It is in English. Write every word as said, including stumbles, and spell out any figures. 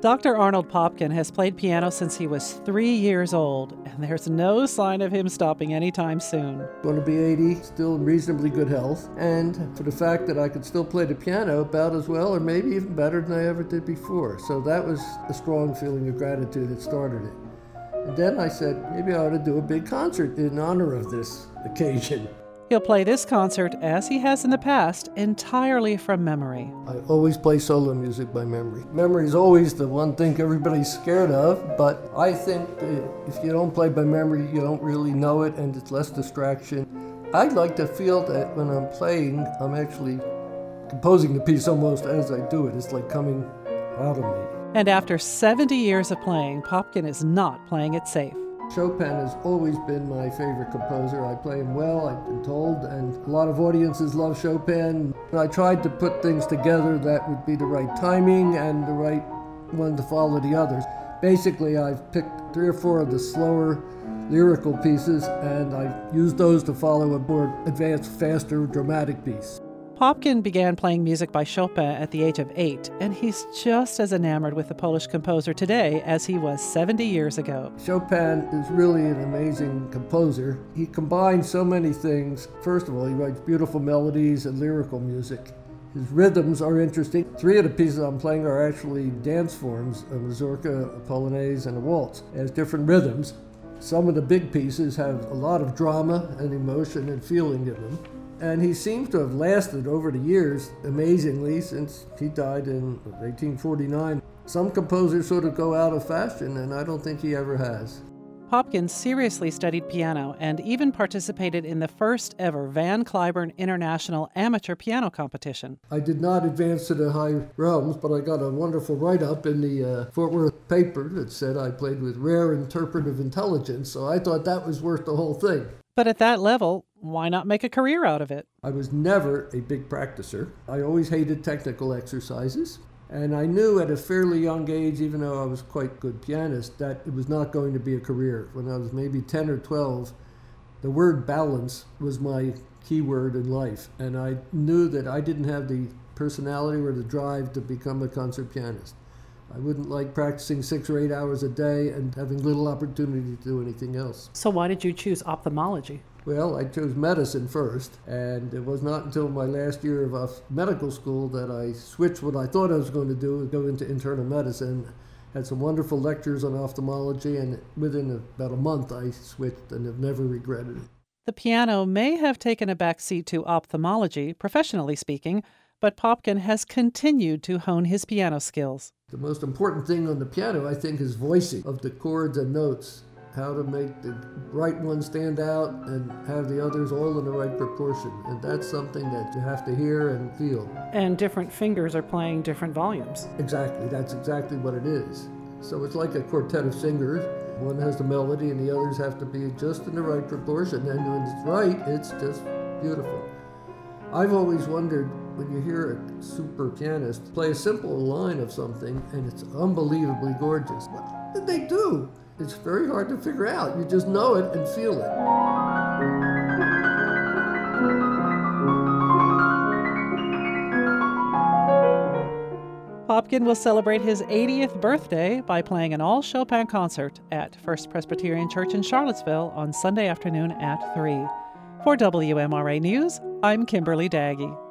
Doctor Arnold Popkin has played piano since he was three years old, and there's no sign of him stopping anytime soon. Going to be eighty, still in reasonably good health, and for the fact that I could still play the piano about as well, or maybe even better than I ever did before. So that was a strong feeling of gratitude that started it. And then I said, maybe I ought to do a big concert in honor of this occasion. He'll play this concert, as he has in the past, entirely from memory. I always play solo music by memory. Memory is always the one thing everybody's scared of, but I think that if you don't play by memory, you don't really know it, and it's less distraction. I'd like to feel that when I'm playing, I'm actually composing the piece almost as I do it. It's like coming out of me. And after seventy years of playing, Popkin is not playing it safe. Chopin has always been my favorite composer. I play him well, I've been told, and a lot of audiences love Chopin. I tried to put things together that would be the right timing and the right one to follow the others. Basically, I've picked three or four of the slower lyrical pieces, and I've used those to follow a more advanced, faster, dramatic piece. Popkin began playing music by Chopin at the age of eight, and he's just as enamored with the Polish composer today as he was seventy years ago. Chopin is really an amazing composer. He combines so many things. First of all, he writes beautiful melodies and lyrical music. His rhythms are interesting. Three of the pieces I'm playing are actually dance forms, a mazurka, a polonaise, and a waltz. It has different rhythms. Some of the big pieces have a lot of drama and emotion and feeling in them. And he seems to have lasted over the years, amazingly, since he died in eighteen forty-nine. Some composers sort of go out of fashion, and I don't think he ever has. Popkin seriously studied piano and even participated in the first ever Van Cliburn International Amateur Piano Competition. I did not advance to the high realms, but I got a wonderful write-up in the uh, Fort Worth paper that said I played with rare interpretive intelligence, so I thought that was worth the whole thing. But at that level, why not make a career out of it? I was never a big practicer. I always hated technical exercises. And I knew at a fairly young age, even though I was quite a good pianist, that it was not going to be a career. When I was maybe ten or twelve, the word balance was my key word in life. And I knew that I didn't have the personality or the drive to become a concert pianist. I wouldn't like practicing six or eight hours a day and having little opportunity to do anything else. So why did you choose ophthalmology? Well, I chose medicine first, and it was not until my last year of uh, medical school that I switched what I thought I was going to do, go into internal medicine. Had some wonderful lectures on ophthalmology, and within about a month I switched and have never regretted it. The piano may have taken a backseat to ophthalmology, professionally speaking, but Popkin has continued to hone his piano skills. The most important thing on the piano, I think, is voicing of the chords and notes, how to make the right one stand out and have the others all in the right proportion. And that's something that you have to hear and feel. And different fingers are playing different volumes. Exactly, that's exactly what it is. So it's like a quartet of singers. One has the melody and the others have to be just in the right proportion. And when it's right, it's just beautiful. I've always wondered, when you hear a super pianist play a simple line of something and it's unbelievably gorgeous, what did they do? It's very hard to figure out. You just know it and feel it. Popkin will celebrate his eightieth birthday by playing an all-Chopin concert at First Presbyterian Church in Charlottesville on Sunday afternoon at three. For W M R A News, I'm Kimberly Daggy.